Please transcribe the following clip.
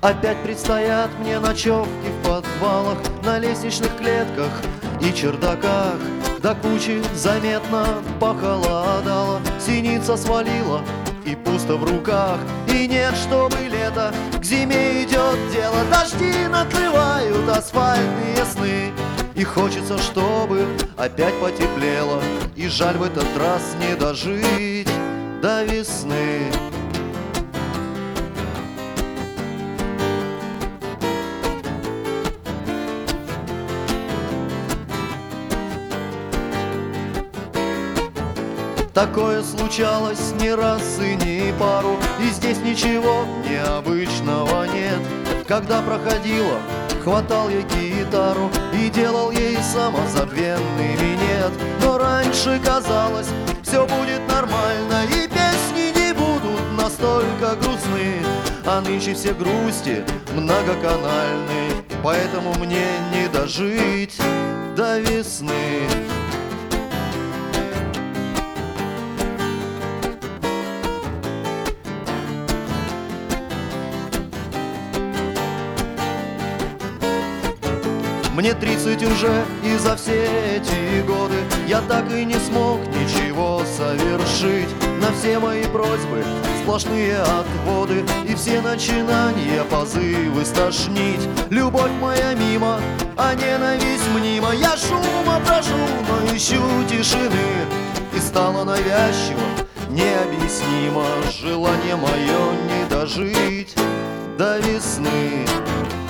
Опять предстоят мне ночевки в подвалах, на лестничных клетках и чердаках. До кучи заметно похолодало, синица свалила и пусто в руках. И нет, чтобы лето, к зиме идет дело. Дожди накрывают асфальтные сны, и хочется, чтобы опять потеплело. И жаль в этот раз не дожить до весны. Такое случалось не раз и не пару, и здесь ничего необычного нет. Когда проходила, хватал я гитару и делал ей самозабвенный минет. Но раньше казалось, все будет нормально, и песни не будут настолько грустны. А нынче все грусти многоканальны, поэтому мне не дожить до весны. Мне 30 уже, и за все эти годы я так и не смог ничего совершить. На все мои просьбы сплошные отводы, и все начинания позывы стошнить. Любовь моя мимо, а ненависть мнима. Я шума прошу, но ищу тишины, и стало навязчиво, необъяснимо желание мое не дожить до весны.